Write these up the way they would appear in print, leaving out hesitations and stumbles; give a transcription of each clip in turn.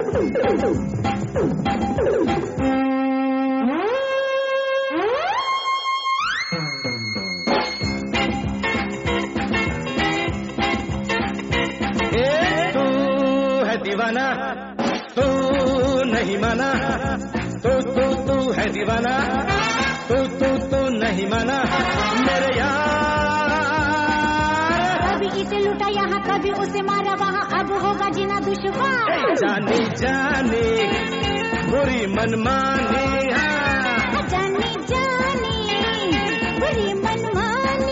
दीवाना तू नहीं माना, तू है दीवाना, तू नहीं माना मेरे यार। कभी इसे लूटा यहाँ कभी उसे मारा वहाँ, अब होगा जीना दुश्वार। जानी जानी बुरी मनमानी, जानी जानी बुरी मनमानी।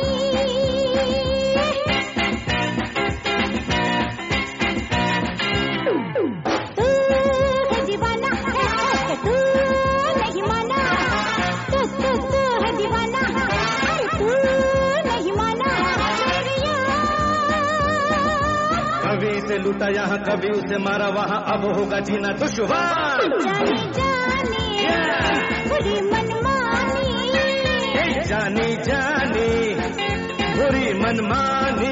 कभी इसे लूटा यहाँ कभी उसे मारा वहाँ, अब होगा जीना दुश्वार। जानी जानी बुरी मनमानी, जानी जानी बुरी मनमानी।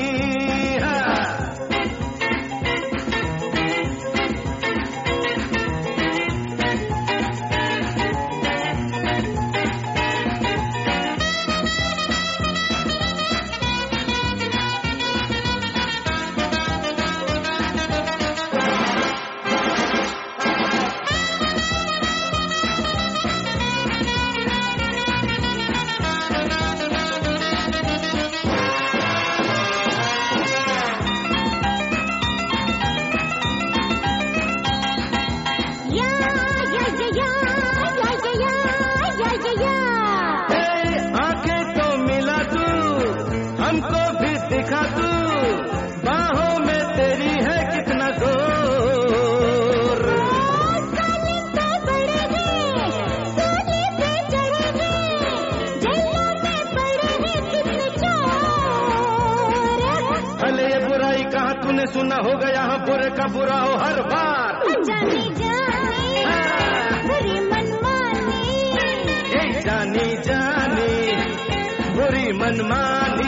आंखें तो मिला तू हमको भी दिखा, तू बाहों में तेरी है कितना जोर। साले तो बड़े हैं, सोने पे चढ़े हैं, जेलों में पड़े हैं कितने चोर। भले ये बुराई कहा तूने सुना होगा, यहाँ बुरे का बुरा हो हर बार। जानी जानी बुरी मनमानी, जानी जानी बुरी मनमानी।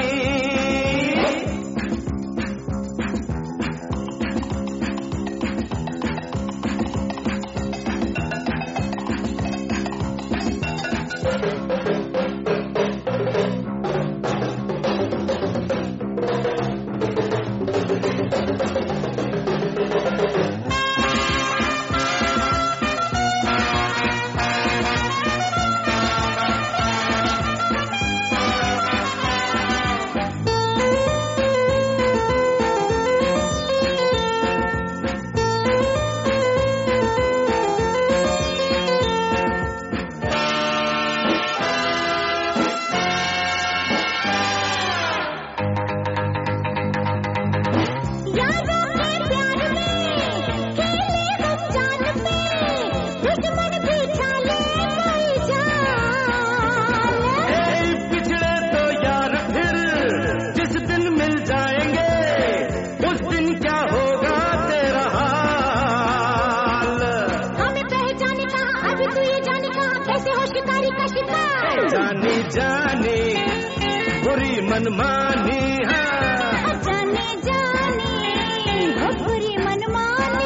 जानी जानी बुरी मनमानी, जानी जानी बुरी मनमानी।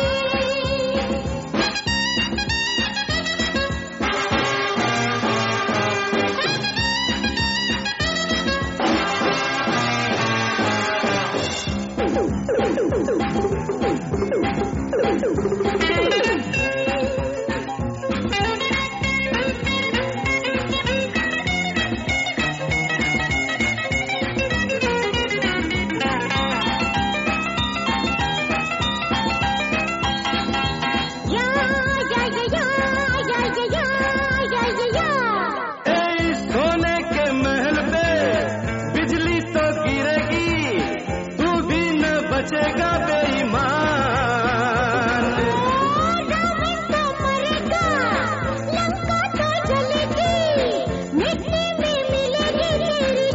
बचेगा बेईमान, रावण तो मरेगा, लंका तो जलेगी, मिट्टी में मिलेगी तेरी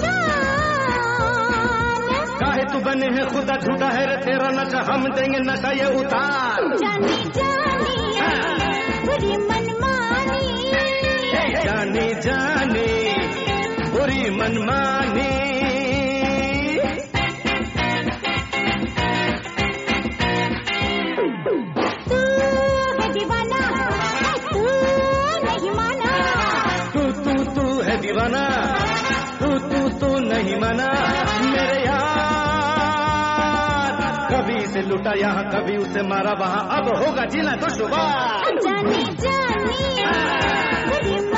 जान। काहे तू बने है खुदा झूठा है रे तेरा नशा, हम देंगे नशा ये उतार। जानी जानी बुरी मनमानी, जानी जानी बुरी मनमानी। तू है दीवाना, तू नहीं माना। तू है दीवाना, तू नहीं माना। मेरे यार कभी इसे लुटा यहाँ, कभी उसे मारा वहाँ, अब होगा जीना दुश्वार। जानी जानी